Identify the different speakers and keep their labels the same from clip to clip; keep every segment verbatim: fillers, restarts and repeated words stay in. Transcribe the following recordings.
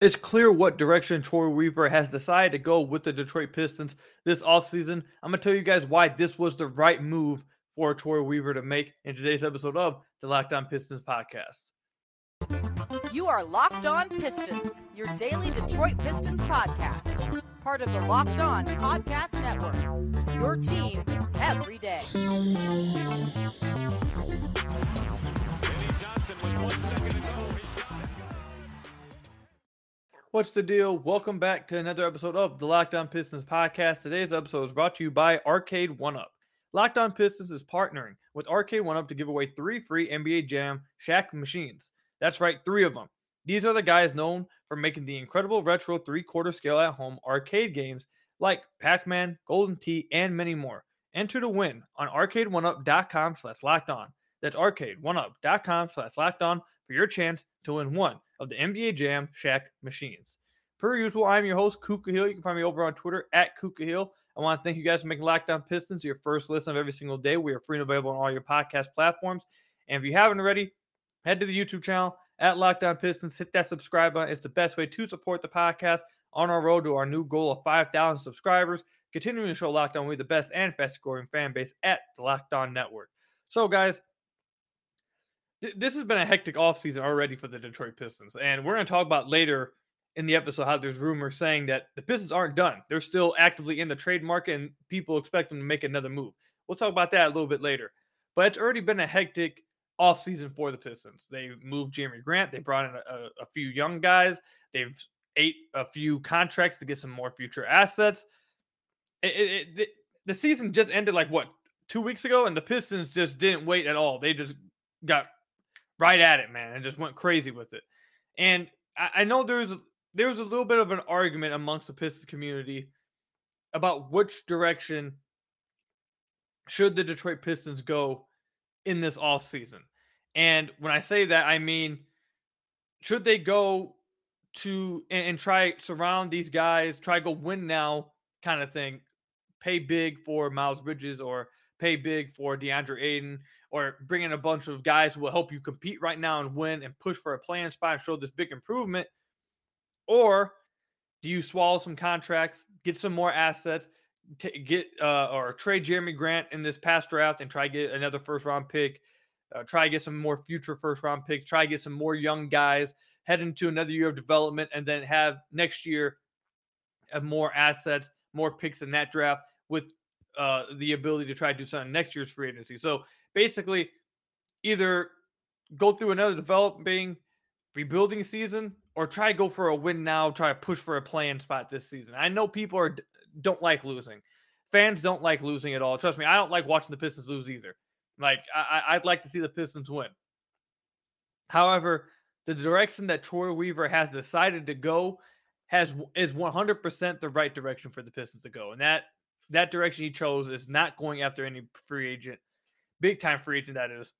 Speaker 1: It's clear what direction Troy Weaver has decided to go with the Detroit Pistons this offseason. I'm going to tell you guys why this was the right move for Troy Weaver to make in today's episode of the Locked On Pistons podcast.
Speaker 2: You are Locked On Pistons, your daily Detroit Pistons podcast. Part of the Locked On Podcast Network, your team every day.
Speaker 3: Danny Johnson with one second to go.
Speaker 1: What's the deal? Welcome back to another episode of the Locked On Pistons podcast. Today's episode is brought to you by Arcade one up. Locked On Pistons is partnering with Arcade one up to give away three free N B A Jam Shaq machines. That's right, three of them. These are the guys known for making the incredible retro three-quarter scale at-home arcade games like Pac-Man, Golden Tee, and many more. Enter to win on arcade one up dot com slash locked on. That's arcade one up dot com slash locked on for your chance to win one of the N B A Jam Shaq machines. Per usual, I'm your host, Kuka Hill. You can find me over on Twitter at Kuka Hill. I want to thank you guys for making Locked On Pistons your first listen of every single day. We are free and available on all your podcast platforms. And if you haven't already, head to the YouTube channel at Locked On Pistons. Hit that subscribe button. It's the best way to support the podcast on our road to our new goal of five thousand subscribers. Continuing to show Locked On, we're the best and fastest growing fan base at the Locked On Network. So, guys, th- this has been a hectic offseason already for the Detroit Pistons. And we're going to talk about later in the episode how there's rumors saying that the Pistons aren't done. They're still actively in the trade market and people expect them to make another move. We'll talk about that a little bit later. But it's already been a hectic offseason for the Pistons. They moved Jeremy Grant. They brought in a, a few young guys. They've ate a few contracts to get some more future assets. It, it, it, the season just ended like, what, two weeks ago? And the Pistons just didn't wait at all. They just got right at it, man, and just went crazy with it. And I, I know there's there's a little bit of an argument amongst the Pistons community about which direction should the Detroit Pistons go in this offseason. And when I say that, I mean, should they go to and, and try surround these guys, try go win now kind of thing, pay big for Miles Bridges or pay big for DeAndre Ayton, or bring in a bunch of guys who will help you compete right now and win and push for a playing spot and show this big improvement? Or do you swallow some contracts, get some more assets, t- get uh, or trade Jeremy Grant in this past draft and try to get another first round pick, uh, try to get some more future first round picks, try to get some more young guys, head into another year of development, and then have next year have more assets, more picks in that draft with uh, the ability to try to do something next year's free agency. So basically, either go through another developing, rebuilding season, or try to go for a win now, try to push for a play-in spot this season. I know people are don't like losing. Fans don't like losing at all. Trust me, I don't like watching the Pistons lose either. Like, I, I'd like to see the Pistons win. However, the direction that Troy Weaver has decided to go has is one hundred percent the right direction for the Pistons to go. And that that direction he chose is not going after any free agent, big-time free agent, that is,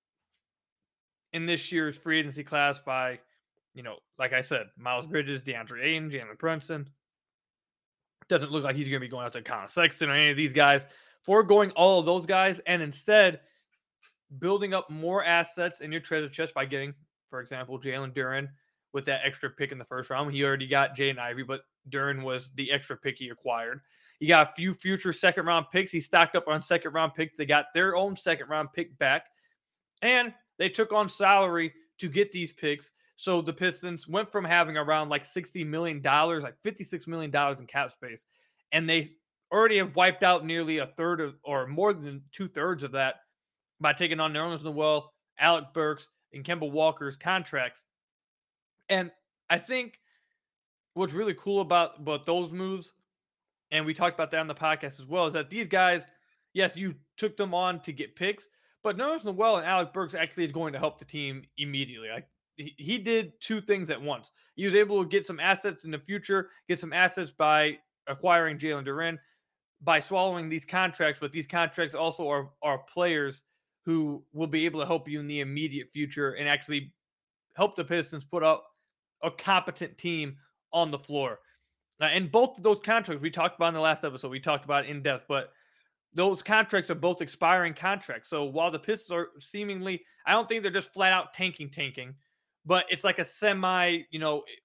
Speaker 1: in this year's free agency class by, you know, like I said, Miles Bridges, DeAndre Ayton, Jalen Brunson. Doesn't look like he's going to be going out to Colin Sexton or any of these guys. Foregoing all of those guys and instead building up more assets in your treasure chest by getting, for example, Jalen Duren with that extra pick in the first round. He already got Jaden Ivey, but Duren was the extra pick he acquired. You got a few future second-round picks. He stocked up on second-round picks. They got their own second-round pick back. And they took on salary to get these picks. So the Pistons went from having around like sixty million dollars, like fifty-six million dollars in cap space. And they already have wiped out nearly a third of, or more than two-thirds of that by taking on Nerlens Noel, Alec Burks, and Kemba Walker's contracts. And I think what's really cool about, about those moves, and we talked about that on the podcast as well, is that these guys, yes, you took them on to get picks, but Nerlens Noel and Alec Burks actually is going to help the team immediately. Like, he, he did two things at once. He was able to get some assets in the future, get some assets by acquiring Jalen Duren, by swallowing these contracts, but these contracts also are, are players who will be able to help you in the immediate future and actually help the Pistons put up a competent team on the floor. Uh, and both of those contracts we talked about in the last episode, we talked about in depth, but those contracts are both expiring contracts. So while the Pistons are seemingly, I don't think they're just flat out tanking, tanking, but it's like a semi, you know,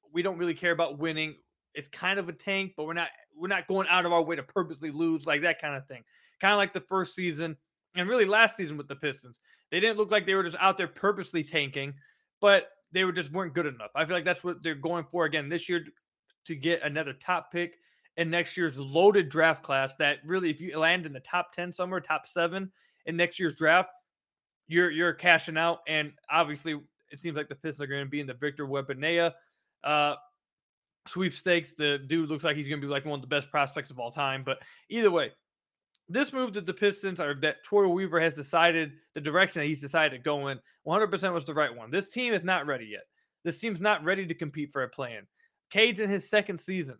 Speaker 1: we don't really care about winning. It's kind of a tank, but we're not we're not going out of our way to purposely lose, like that kind of thing. Kind of like the first season and really last season with the Pistons. They didn't look like they were just out there purposely tanking, but they were just weren't good enough. I feel like that's what they're going for again this year, to get another top pick in next year's loaded draft class. That really, if you land in the top ten somewhere, top seven in next year's draft, you're you're cashing out. And obviously, it seems like the Pistons are going to be in the Victor Wembanyama uh, sweepstakes. The dude looks like he's going to be like one of the best prospects of all time. But either way, this move that the Pistons, or that Troy Weaver has decided, the direction that he's decided to go in, one hundred percent was the right one. This team is not ready yet. This team's not ready to compete for a play-in. Cade's in his second season.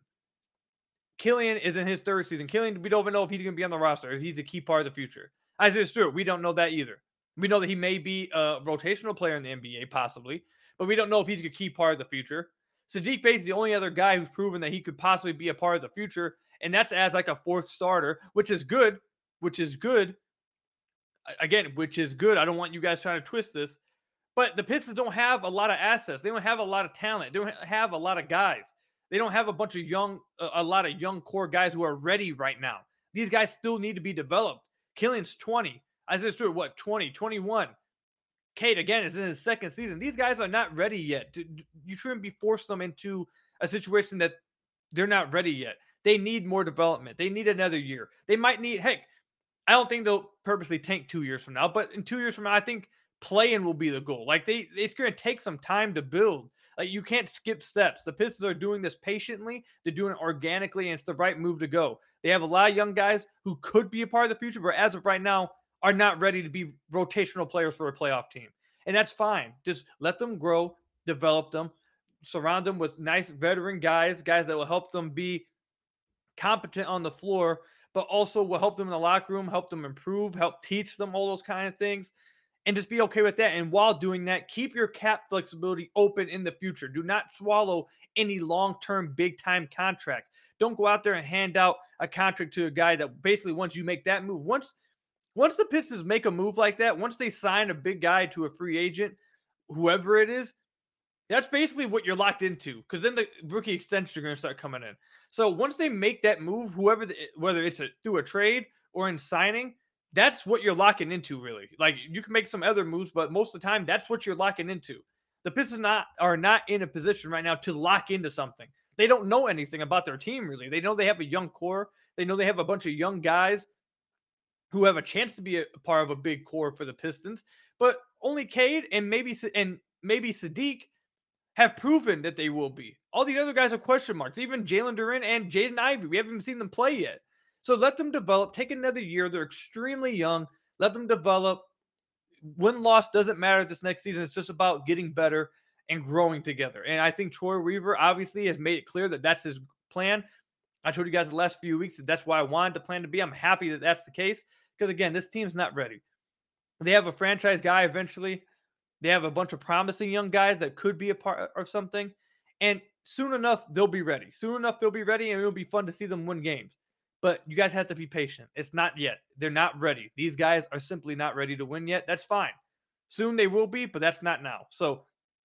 Speaker 1: Killian is in his third season. Killian, we don't even know if he's going to be on the roster, if he's a key part of the future. Isaiah Stewart, we don't know that either. We know that he may be a rotational player in the N B A, possibly, but we don't know if he's a key part of the future. Saddiq Bey is the only other guy who's proven that he could possibly be a part of the future, and that's as like a fourth starter, which is good, which is good. Again, which is good. I don't want you guys trying to twist this, but the Pistons don't have a lot of assets. They don't have a lot of talent. They don't have a lot of guys. They don't have a bunch of young, a lot of young core guys who are ready right now. These guys still need to be developed. Killian's twenty. Isaiah Stewart, what, twenty, twenty-one. Cade, again, is in his second season. These guys are not ready yet. You shouldn't be forcing them into a situation that they're not ready yet. They need more development. They need another year. They might need, heck, I don't think they'll purposely tank two years from now, but in two years from now, I think play-in will be the goal. Like, they, it's going to take some time to build. Like, you can't skip steps. The Pistons are doing this patiently. They're doing it organically, and it's the right move to go. They have a lot of young guys who could be a part of the future, but as of right now, are not ready to be rotational players for a playoff team. And that's fine. Just let them grow, develop them, surround them with nice veteran guys, guys that will help them be competent on the floor, but also will help them in the locker room, help them improve, help teach them all those kind of things, and just be okay with that. And while doing that, keep your cap flexibility open in the future. Do not swallow any long-term big-time contracts. Don't go out there and hand out a contract to a guy that basically, once you make that move, once Once the Pistons make a move like that, once they sign a big guy to a free agent, whoever it is, that's basically what you're locked into, because then the rookie extensions are going to start coming in. So once they make that move, whoever, the, whether it's a, through a trade or in signing, that's what you're locking into, really. Like, you can make some other moves, but most of the time, that's what you're locking into. The Pistons not, are not in a position right now to lock into something. They don't know anything about their team, really. They know they have a young core. They know they have a bunch of young guys who have a chance to be a part of a big core for the Pistons, but only Cade and maybe and maybe Saddiq have proven that they will be. All the other guys are question marks, even Jalen Duren and Jaden Ivey. We haven't even seen them play yet. So let them develop. Take another year. They're extremely young. Let them develop. Win-loss doesn't matter this next season. It's just about getting better and growing together. And I think Troy Weaver obviously has made it clear that that's his plan. I told you guys the last few weeks that that's what I wanted the plan to be. I'm happy that that's the case because, again, this team's not ready. They have a franchise guy eventually. They have a bunch of promising young guys that could be a part of something. And soon enough, they'll be ready. Soon enough, they'll be ready, and it'll be fun to see them win games. But you guys have to be patient. It's not yet. They're not ready. These guys are simply not ready to win yet. That's fine. Soon they will be, but that's not now. So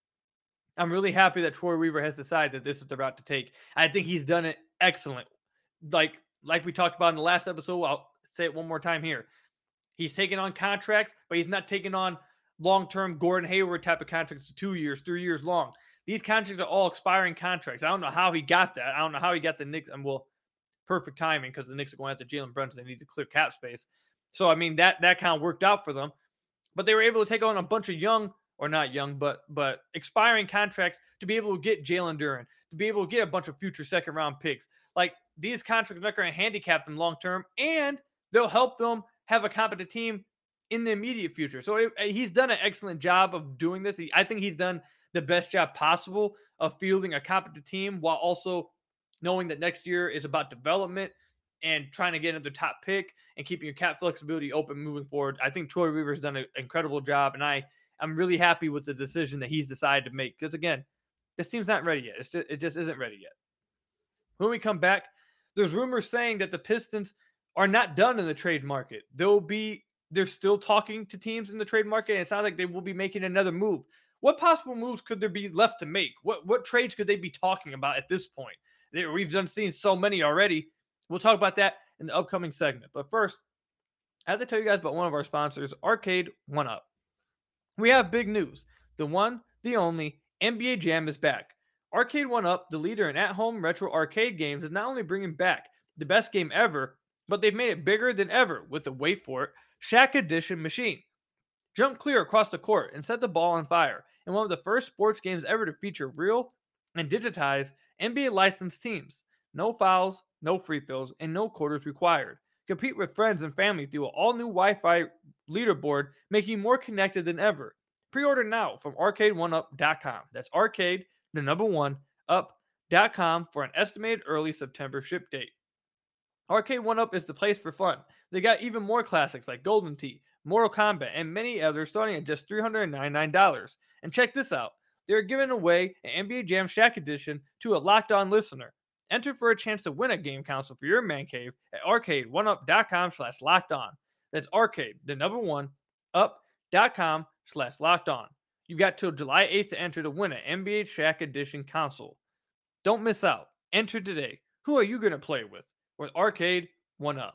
Speaker 1: I'm really happy that Troy Weaver has decided that this is the route to take. I think he's done it excellent. Like, like we talked about in the last episode, I'll say it one more time here. He's taking on contracts, but he's not taking on long-term Gordon Hayward type of contracts, two years, three years long. These contracts are all expiring contracts. I don't know how he got that. I don't know how he got the Knicks. And well, perfect timing because the Knicks are going after Jalen Brunson. They need to clear cap space. So, I mean, that that kind of worked out for them. But they were able to take on a bunch of young, or not young, but but expiring contracts to be able to get Jalen Duren, to be able to get a bunch of future second-round picks. Like, these contracts are not going to handicap them long-term, and they'll help them have a competent team in the immediate future. So it, he's done an excellent job of doing this. He, I think he's done the best job possible of fielding a competent team while also knowing that next year is about development and trying to get another top pick and keeping your cap flexibility open moving forward. I think Troy Weaver's done an incredible job, and I, I'm really happy with the decision that he's decided to make because, again, this team's not ready yet. It's just, it just isn't ready yet. When we come back, there's rumors saying that the Pistons are not done in the trade market. They'll be, they're still talking to teams in the trade market, and it sounds like they will be making another move. What possible moves could there be left to make? What what trades could they be talking about at this point? They, we've done seen so many already. We'll talk about that in the upcoming segment. But first, I have to tell you guys about one of our sponsors, Arcade one Up. We have big news. The one, the only, N B A Jam is back. Arcade one Up, the leader in at-home retro arcade games, is not only bringing back the best game ever, but they've made it bigger than ever with the, wait for it, Shaq Edition machine. Jump clear across the court and set the ball on fire in one of the first sports games ever to feature real and digitized N B A licensed teams. No fouls, no free throws, and no quarters required. Compete with friends and family through an all-new Wi-Fi leaderboard, making you more connected than ever. Pre-order now from arcade one up dot com. That's arcade, the number one, up dot com for an estimated early September ship date. Arcade one Up is the place for fun. They got even more classics like Golden Tee, Mortal Kombat, and many others starting at just three hundred ninety-nine dollars. And check this out. They're giving away an N B A Jam Shaq Edition to a Locked On listener. Enter for a chance to win a game console for your man cave at arcade one up dot com slash locked on. That's arcade, the number one, up.com slash locked on. You got till July eighth to enter to win an N B A Shaq Edition console. Don't miss out. Enter today. Who are you going to play with? With Arcade one Up.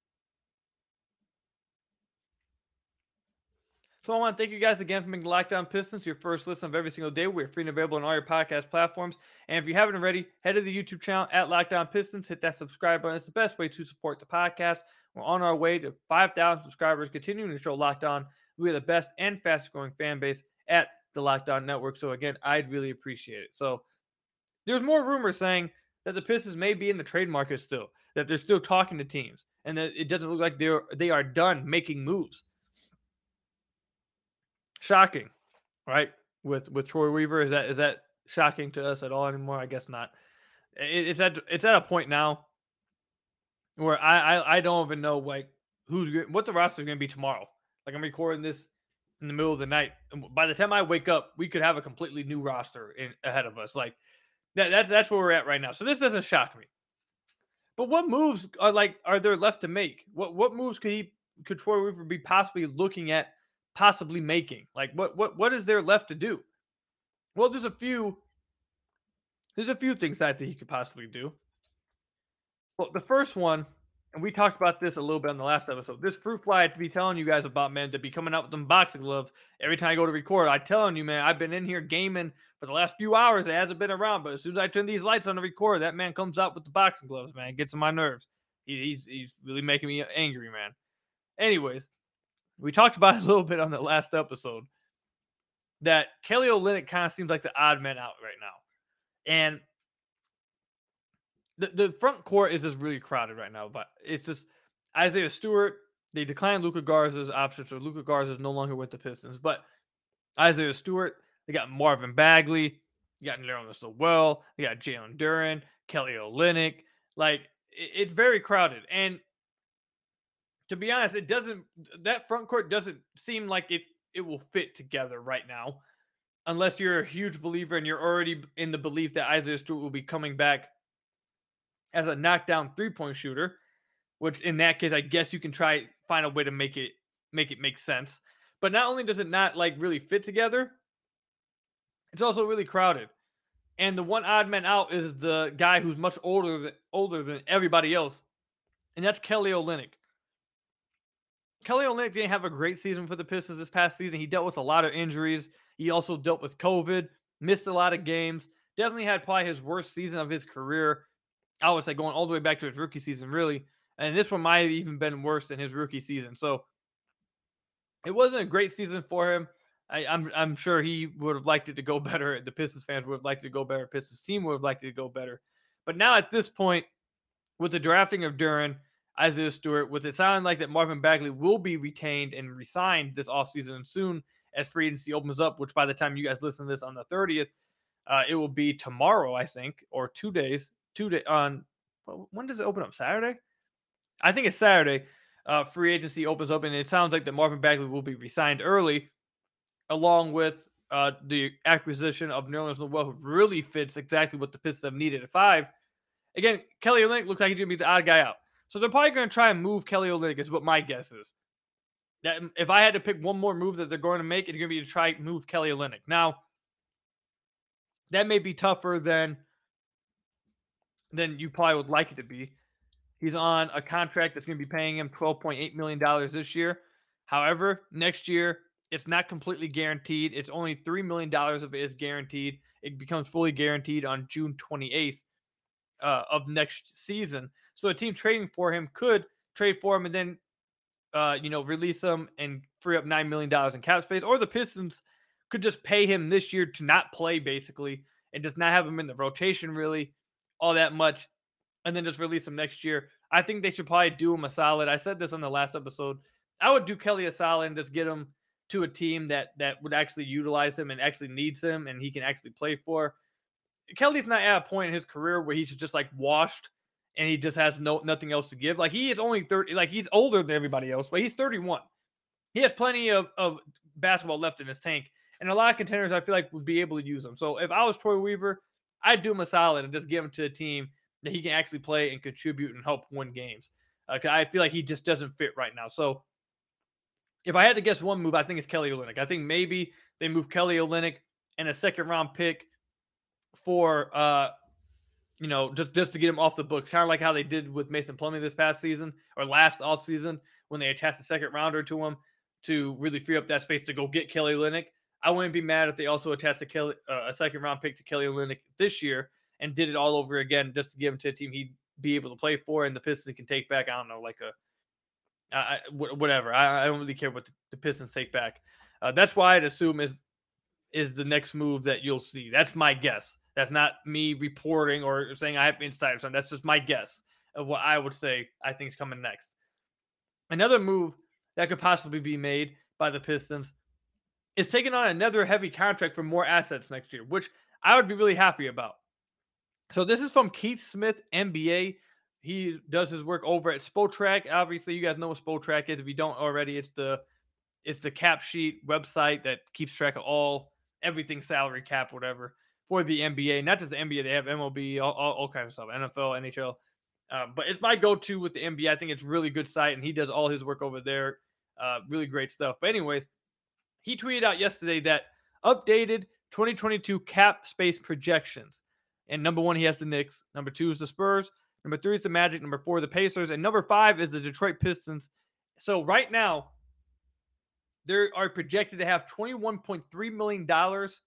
Speaker 1: So I want to thank you guys again for making Locked On Pistons your first listen of every single day. We're free and available on all your podcast platforms. And if you haven't already, head to the YouTube channel at Locked On Pistons. Hit that subscribe button. It's the best way to support the podcast. We're on our way to five thousand subscribers, continuing to show Locked On. We are the best and fastest growing fan base at the Locked On Network. So again, I'd really appreciate it. So there's more rumors saying that the Pistons may be in the trade market still, that they're still talking to teams, and that it doesn't look like they're they are done making moves. Shocking, right? With with Troy Weaver, is that is that shocking to us at all anymore? I guess not. It, it's at it's at a point now where I I, I don't even know like who's what the roster is going to be tomorrow. Like I'm recording this in the middle of the night, and by the time I wake up, we could have a completely new roster in, ahead of us. Like that that's that's where we're at right now. So this doesn't shock me. But what moves are like are there left to make? What what moves could he could Troy Weaver be possibly looking at? Possibly making like what what what is there left to do? Well, there's a few there's a few things that I think he could possibly do. Well, the first one, and we talked about this a little bit on the last episode, this fruit fly to be telling you guys about, man, to be coming out with them boxing gloves every time I go to record. I telling you, man, I've been in here gaming for the last few hours. It hasn't been around, but as soon as I turn these lights on to record, that man comes out with the boxing gloves, man. It gets on my nerves. He, he's he's really making me angry, man. Anyways, we talked about it a little bit on the last episode that Kelly Olynyk kind of seems like the odd man out right now. And the, the front court is just really crowded right now. But it's just Isaiah Stewart. They declined Luka Garza's option, so Luka Garza is no longer with the Pistons. But Isaiah Stewart, they got Marvin Bagley, you got Nerlens Noel, they got Jalen Duren, Kelly Olynyk. Like, it, it's very crowded. And to be honest, it doesn't. That front court doesn't seem like it. It will fit together right now, unless you're a huge believer and you're already in the belief that Isaiah Stewart will be coming back as a knockdown three-point shooter. Which, in that case, I guess you can try find a way to make it make it make sense. But not only does it not like really fit together, it's also really crowded. And the one odd man out is the guy who's much older than older than everybody else, and that's Kelly Olynyk. Kelly Olynyk didn't have a great season for the Pistons this past season. He dealt with a lot of injuries. He also dealt with COVID, missed a lot of games. Definitely had probably his worst season of his career. I would say going all the way back to his rookie season, really. And this one might have even been worse than his rookie season. So it wasn't a great season for him. I, I'm I'm sure he would have liked it to go better. The Pistons fans would have liked it to go better. Pistons team would have liked it to go better. But now at this point, with the drafting of Duren, Isaiah Stewart, with it sounding like that Marvin Bagley will be retained and re-signed this offseason soon as free agency opens up, which by the time you guys listen to this on the thirtieth, uh, it will be tomorrow, I think, or two days. Two day on when does it open up? Saturday? I think it's Saturday. Uh, free agency opens up, and it sounds like that Marvin Bagley will be re-signed early, along with uh, the acquisition of Nerlens Noel, who really fits exactly what the Pistons have needed at five. Again, Kelly Olynyk looks like he's going to be the odd guy out. So they're probably going to try and move Kelly Olynyk, is what my guess is. That if I had to pick one more move that they're going to make, it's going to be to try move Kelly Olynyk. Now, that may be tougher than than you probably would like it to be. He's on a contract that's going to be paying him twelve point eight million dollars this year. However, next year, it's not completely guaranteed. It's only three million dollars of it is guaranteed. It becomes fully guaranteed on June twenty-eighth uh, of next season. So a team trading for him could trade for him and then, uh, you know, release him and free up nine million dollars in cap space. Or the Pistons could just pay him this year to not play, basically, and just not have him in the rotation really all that much, and then just release him next year. I think they should probably do him a solid. I said this on the last episode. I would do Kelly a solid and just get him to a team that that would actually utilize him and actually needs him and he can actually play for. Kelly's not at a point in his career where he should just like washed and he just has no nothing else to give. Like he is only thirty, like he's older than everybody else, but he's thirty-one. He has plenty of, of basketball left in his tank. And a lot of contenders I feel like would be able to use him. So if I was Troy Weaver, I'd do him a solid and just give him to a team that he can actually play and contribute and help win games. Uh, I feel like he just doesn't fit right now. So if I had to guess one move, I think it's Kelly Olynyk. I think maybe they move Kelly Olynyk and a second round pick for, uh, you know, just, just to get him off the book, kind of like how they did with Mason Plumlee this past season or last offseason when they attached a second rounder to him to really free up that space to go get Kelly Olynyk. I wouldn't be mad if they also attached a, Kelly, uh, a second round pick to Kelly Olynyk this year and did it all over again just to give him to a team he'd be able to play for and the Pistons can take back, I don't know, like a, uh, whatever. I, I don't really care what the, the Pistons take back. Uh, that's why I'd assume is is the next move that you'll see. That's my guess. That's not me reporting or saying I have insight or something. That's just my guess of what I would say I think is coming next. Another move that could possibly be made by the Pistons is taking on another heavy contract for more assets next year, which I would be really happy about. So this is from Keith Smith, N B A. He does his work over at Spotrac. Obviously, you guys know what Spotrac is. If you don't already, it's the it's the cap sheet website that keeps track of all everything salary cap, whatever, for the N B A. Not just the N B A, they have M L B, all, all, all kinds of stuff, N F L, N H L. Uh, but it's my go-to with the N B A. I think it's a really good site, and he does all his work over there. Uh, really great stuff. But anyways, he tweeted out yesterday that updated twenty twenty-two cap space projections. And number one, he has the Knicks. Number two is the Spurs. Number three is the Magic. Number four, the Pacers. And number five is the Detroit Pistons. So right now, they are projected to have twenty-one point three million dollars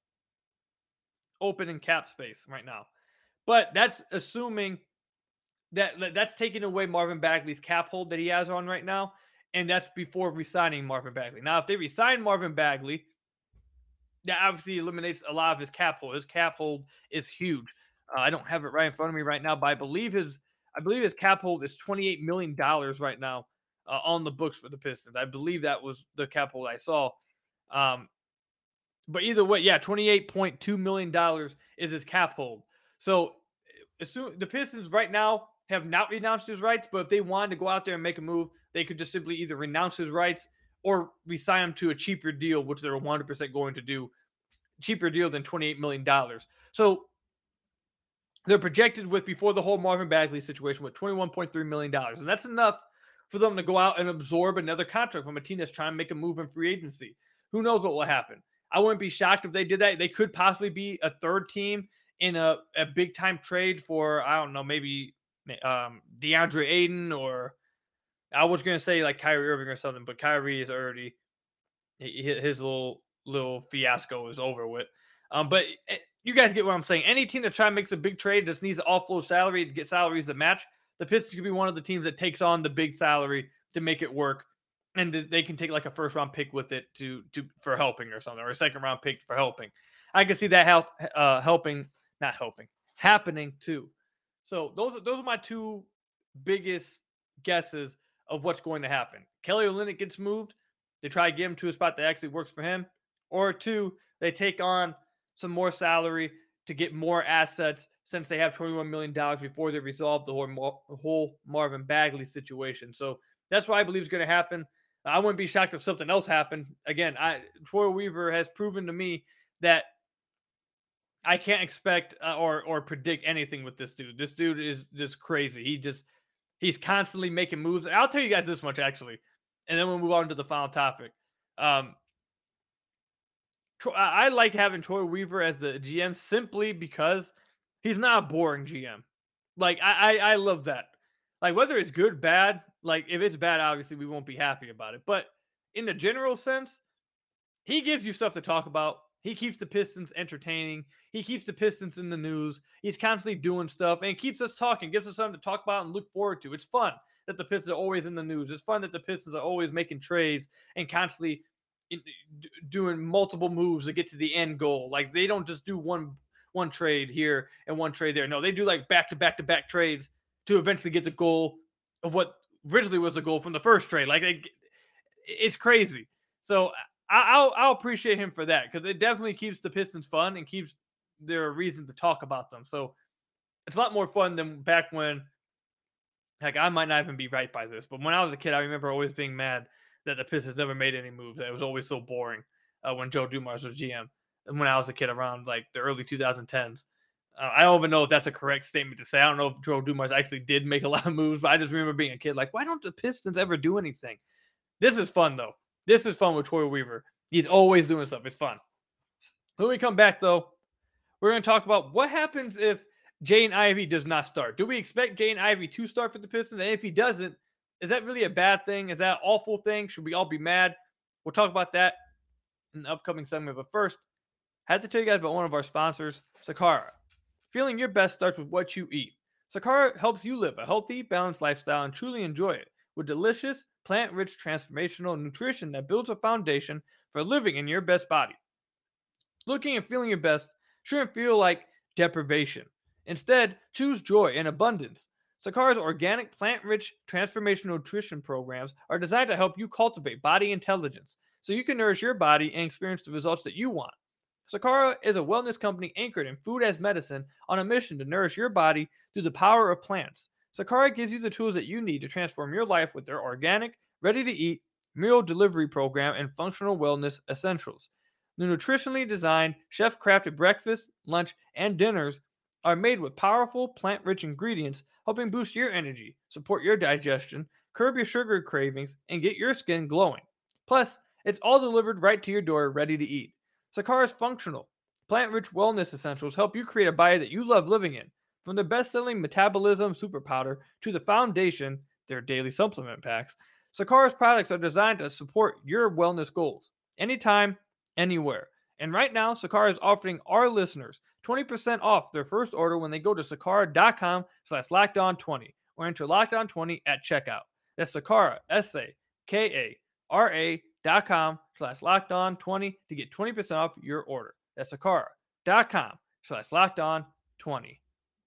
Speaker 1: open in cap space right now. But that's assuming that that's taking away Marvin Bagley's cap hold that he has on right now. And that's before re-signing Marvin Bagley. Now, if they re-sign Marvin Bagley, that obviously eliminates a lot of his cap hold. His cap hold is huge. Uh, I don't have it right in front of me right now, but I believe his I believe his cap hold is twenty-eight million dollars right now uh, on the books for the Pistons. I believe that was the cap hold I saw. Um, but either way, yeah, twenty-eight point two million dollars is his cap hold. So assume, the Pistons right now have not renounced his rights, but if they wanted to go out there and make a move, they could just simply either renounce his rights or re-sign him to a cheaper deal, which they're one hundred percent going to do. Cheaper deal than twenty-eight million dollars. So they're projected with, before the whole Marvin Bagley situation, with twenty-one point three million dollars. And that's enough for them to go out and absorb another contract from a team that's trying to make a move in free agency. Who knows what will happen? I wouldn't be shocked if they did that. They could possibly be a third team in a, a big-time trade for, I don't know, maybe um, DeAndre Ayton, or I was going to say like Kyrie Irving or something, but Kyrie is already, his little little fiasco is over with. Um, but you guys get what I'm saying. Any team that tries to make a big trade just needs to offload salary to get salaries that match. The Pistons could be one of the teams that takes on the big salary to make it work, and they can take like a first round pick with it to to for helping or something, or a second round pick for helping. I can see that help uh, helping, not helping, happening too. So those are those are my two biggest guesses of what's going to happen. Kelly Olynyk gets moved. They try to get him to a spot that actually works for him, or two, they take on some more salary to get more assets since they have twenty-one million dollars before they resolve the whole, whole Marvin Bagley situation. So that's what I believe is going to happen. I wouldn't be shocked if something else happened. Again, I, Troy Weaver has proven to me that I can't expect uh, or or predict anything with this dude. This dude is just crazy. He just, he's constantly making moves. I'll tell you guys this much, actually. and then we'll move on to the final topic. Um, I like having Troy Weaver as the G M simply because he's not a boring G M. Like I, I, I love that. Like whether it's good, bad, like if it's bad, obviously we won't be happy about it. But in the general sense, he gives you stuff to talk about. He keeps the Pistons entertaining. He keeps the Pistons in the news. He's constantly doing stuff and keeps us talking, gives us something to talk about and look forward to. It's fun that the Pistons are always in the news. It's fun that the Pistons are always making trades and constantly in, d- doing multiple moves to get to the end goal. Like they don't just do one one trade here and one trade there. No, they do like back to back to back trades to eventually get the goal of what originally was the goal from the first trade. Like they, it's crazy. So I'll I'll appreciate him for that because it definitely keeps the Pistons fun and keeps there a reason to talk about them. So it's a lot more fun than back when, heck, I might not even be right by this, but when I was a kid, I remember always being mad that the Pistons never made any moves. That it was always so boring uh, when Joe Dumars was G M. And when I was a kid around like the early twenty tens. Uh, I don't even know if that's a correct statement to say. I don't know if Joe Dumars actually did make a lot of moves, but I just remember being a kid like, why don't the Pistons ever do anything? This is fun, though. This is fun with Troy Weaver. He's always doing stuff. It's fun. When we come back, though, we're going to talk about what happens if Jaden Ivey does not start. Do we expect Jaden Ivey to start for the Pistons? And if he doesn't, is that really a bad thing? Is that an awful thing? Should we all be mad? We'll talk about that in the upcoming segment. But first, I had to tell you guys about one of our sponsors, Sakara. Feeling your best starts with what you eat. Sakara helps you live a healthy, balanced lifestyle and truly enjoy it with delicious, plant-rich, transformational nutrition that builds a foundation for living in your best body. Looking and feeling your best shouldn't feel like deprivation. Instead, choose joy and abundance. Sakara's organic, plant-rich, transformational nutrition programs are designed to help you cultivate body intelligence so you can nourish your body and experience the results that you want. Sakara is a wellness company anchored in food as medicine on a mission to nourish your body through the power of plants. Sakara gives you the tools that you need to transform your life with their organic, ready-to-eat, meal delivery program and functional wellness essentials. The nutritionally designed, chef-crafted breakfast, lunch, and dinners are made with powerful, plant-rich ingredients, helping boost your energy, support your digestion, curb your sugar cravings, and get your skin glowing. Plus, it's all delivered right to your door, ready to eat. Sakara's functional, plant-rich wellness essentials help you create a body that you love living in. From the best-selling Metabolism Super Powder to the Foundation, their daily supplement packs, Sakara's products are designed to support your wellness goals, anytime, anywhere. And right now, Sakara is offering our listeners twenty percent off their first order when they go to sakara.com slash lockdown20 or enter lockdown twenty at checkout. That's Sakara, S A K A R A dot com slash lockdown20 to get twenty percent off your order. That's sakara.com slash lockdown20.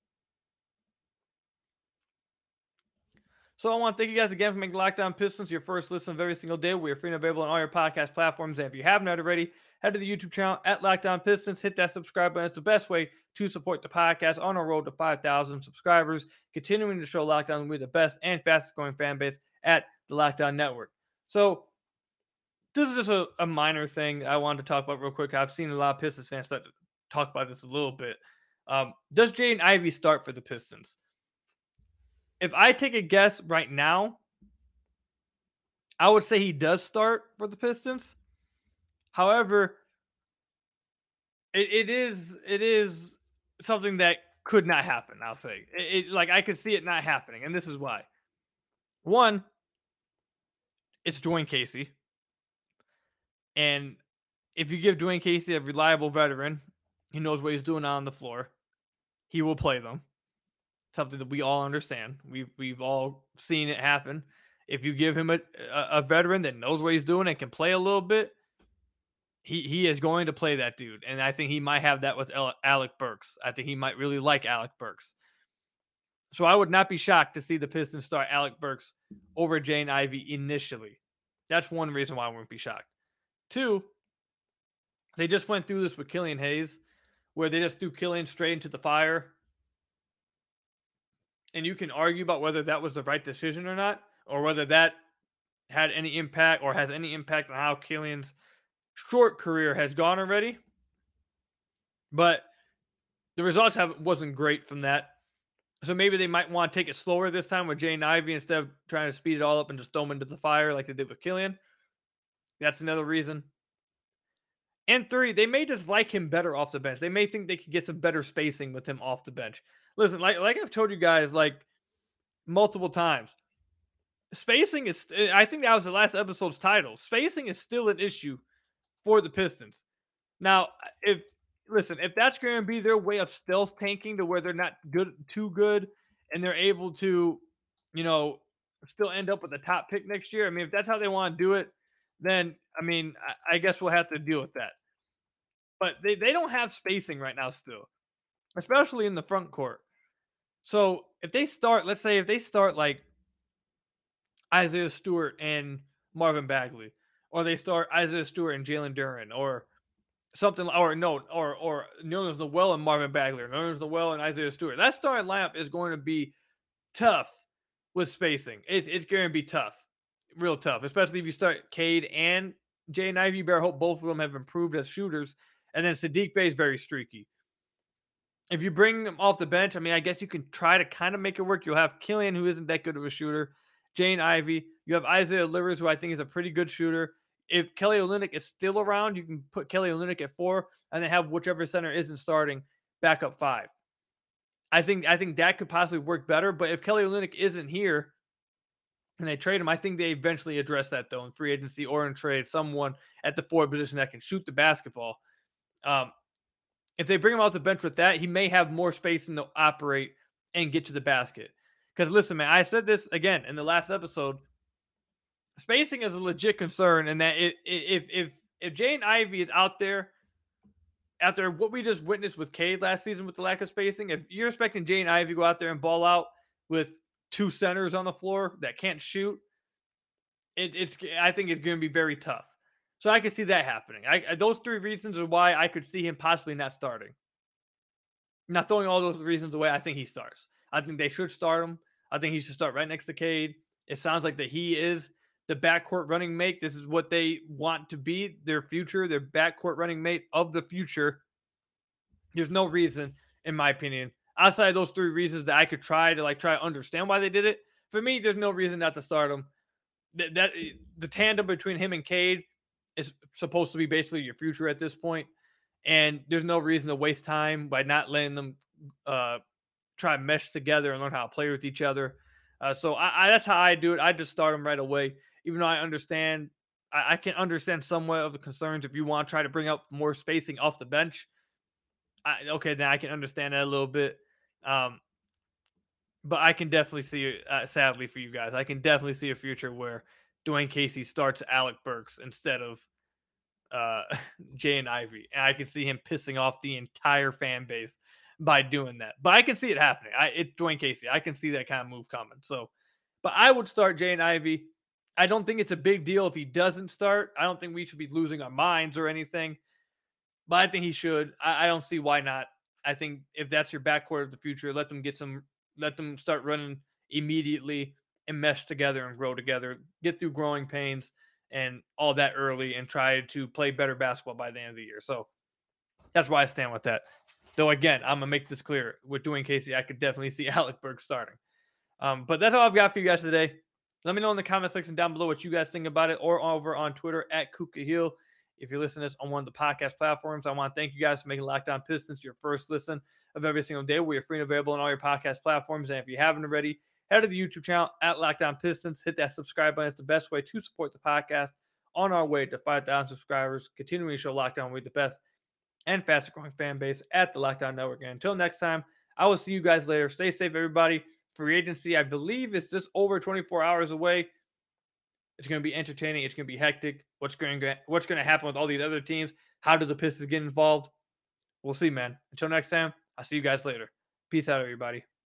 Speaker 1: So I want to thank you guys again for making Locked On Pistons your first listen of every single day. We are free and available on all your podcast platforms. And if you haven't already, head to the YouTube channel at Locked On Pistons. Hit that subscribe button. It's the best way to support the podcast on our road to five thousand subscribers, continuing to show Locked On with the best and fastest growing fan base at the Locked On Network. So this is just a, a minor thing I wanted to talk about real quick. I've seen a lot of Pistons fans start to talk about this a little bit. Um, does Jaden Ivey start for the Pistons? If I take a guess right now, I would say he does start for the Pistons. However, it, it is it is something that could not happen, I'll say. It, it, like, I could see it not happening, and this is why. One, it's Dwayne Casey. And if you give Dwayne Casey a reliable veteran, he knows what he's doing on the floor, he will play them. Something that we all understand. We've we've all seen it happen. If you give him a, a, a veteran that knows what he's doing and can play a little bit, he he is going to play that dude. And I think he might have that with Alec Burks. I think he might really like Alec Burks. So I would not be shocked to see the Pistons start Alec Burks over Jaden Ivey initially. That's one reason why I wouldn't be shocked. Two, they just went through this with Killian Hayes, where they just threw Killian straight into the fire. And you can argue about whether that was the right decision or not, or whether that had any impact or has any impact on how Killian's short career has gone already. But the results have wasn't great from that. So maybe they might want to take it slower this time with Jaden Ivey instead of trying to speed it all up and just throw him into the fire like they did with Killian. That's another reason. And three, they may just like him better off the bench. They may think they could get some better spacing with him off the bench. Listen, like like I've told you guys like multiple times, spacing is. I think that was the last episode's title. Spacing is still an issue for the Pistons. Now, if listen, if that's going to be their way of stealth tanking to where they're not good, too good, and they're able to, you know, still end up with the top pick next year. I mean, if that's how they want to do it, then I mean, I, I guess we'll have to deal with that. But they, they don't have spacing right now still, especially in the front court. So if they start, let's say if they start like Isaiah Stewart and Marvin Bagley, or they start Isaiah Stewart and Jalen Duren, or something, or no, or or Nerlens Noel and Marvin Bagley, or Nerlens Noel and Isaiah Stewart. That starting lineup is going to be tough with spacing. It's it's going to be tough, real tough, especially if you start Cade and Jaden Ivey. You better hope both of them have improved as shooters. And then Saddiq Bey is very streaky. If you bring them off the bench, I mean, I guess you can try to kind of make it work. You'll have Killian, who isn't that good of a shooter. Jaden Ivey. You have Isaiah Livers, who I think is a pretty good shooter. If Kelly Olynyk is still around, you can put Kelly Olynyk at four and then have whichever center isn't starting back up five. I think I think that could possibly work better. But if Kelly Olynyk isn't here and they trade him, I think they eventually address that, though, in free agency or in trade, someone at the forward position that can shoot the basketball. Um, if they bring him off the bench with that, he may have more spacing to operate and get to the basket. Because listen, man, I said this again in the last episode. Spacing is a legit concern, and that it, if if if Jaden Ivey is out there after what we just witnessed with Cade last season with the lack of spacing, if you're expecting Jaden Ivey to go out there and ball out with two centers on the floor that can't shoot, it, it's I think it's going to be very tough. So I could see that happening. I, those three reasons are why I could see him possibly not starting. Not throwing all those reasons away, I think he starts. I think they should start him. I think he should start right next to Cade. It sounds like that he is the backcourt running mate. This is what they want to be, their future, their backcourt running mate of the future. There's no reason, in my opinion, outside of those three reasons that I could try to like try to understand why they did it. For me, there's no reason not to start him. That, that the tandem between him and Cade is supposed to be basically your future at this point. And there's no reason to waste time by not letting them uh, try to mesh together and learn how to play with each other. Uh, so I, I, that's how I do it. I just start them right away, even though I understand, I, I can understand somewhat of the concerns if you want to try to bring up more spacing off the bench. I, okay, then I can understand that a little bit. Um, but I can definitely see, uh, sadly for you guys, I can definitely see a future where Dwayne Casey starts Alec Burks instead of uh, Jaden Ivey. And I can see him pissing off the entire fan base by doing that. But I can see it happening. I, it's Dwayne Casey. I can see that kind of move coming. So, but I would start Jaden Ivey. I don't think it's a big deal if he doesn't start. I don't think we should be losing our minds or anything. But I think he should. I, I don't see why not. I think if that's your backcourt of the future, let them get some, let them start running immediately and mesh together and grow together, get through growing pains and all that early and try to play better basketball by the end of the year. So that's why I stand with that. Though, again, I'm going to make this clear. With Dwayne Casey, I could definitely see Alec Burks starting. Um, but that's all I've got for you guys today. Let me know in the comment section down below what you guys think about it, or over on Twitter at Kuka Hill. If you're listening to this on one of the podcast platforms, I want to thank you guys for making Locked On Pistons your first listen of every single day. We are free and available on all your podcast platforms. And if you haven't already, head to the YouTube channel at Locked On Pistons. Hit that subscribe button. It's the best way to support the podcast on our way to five thousand subscribers, continuing to show Locked On with the best and faster growing fan base at the Locked On Network. And until next time, I will see you guys later. Stay safe, everybody. Free agency, I believe, is just over twenty-four hours away. It's going to be entertaining. It's going to be hectic. What's going to what's going to happen with all these other teams? How do the Pistons get involved? We'll see, man. Until next time, I'll see you guys later. Peace out, everybody.